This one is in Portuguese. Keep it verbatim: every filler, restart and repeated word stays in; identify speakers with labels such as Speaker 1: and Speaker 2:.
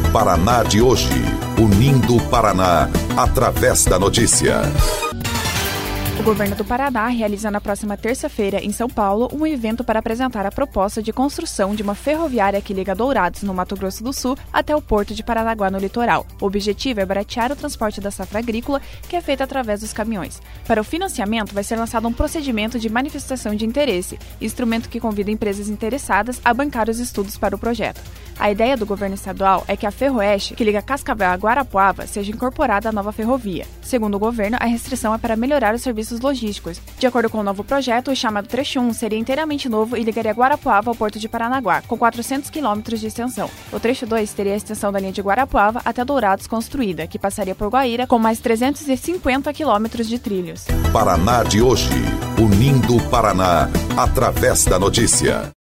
Speaker 1: Paraná de hoje, unindo o Paraná através da notícia.
Speaker 2: O governo do Paraná realiza na próxima terça-feira, em São Paulo, um evento para apresentar a proposta de construção de uma ferroviária que liga Dourados, no Mato Grosso do Sul, até o porto de Paranaguá, no litoral. O objetivo é baratear o transporte da safra agrícola, que é feito através dos caminhões. Para o financiamento, vai ser lançado um procedimento de manifestação de interesse, instrumento que convida empresas interessadas a bancar os estudos para o projeto. A ideia do governo estadual é que a Ferroeste, que liga Cascavel a Guarapuava, seja incorporada à nova ferrovia. Segundo o governo, a restrição é para melhorar os serviços logísticos. De acordo com o novo projeto, o chamado Trecho um seria inteiramente novo e ligaria Guarapuava ao porto de Paranaguá, com quatrocentos quilômetros de extensão. O Trecho dois teria a extensão da linha de Guarapuava até Dourados construída, que passaria por Guaíra, com mais trezentos e cinquenta quilômetros de trilhos.
Speaker 1: Paraná de hoje, unindo o Paraná através da notícia.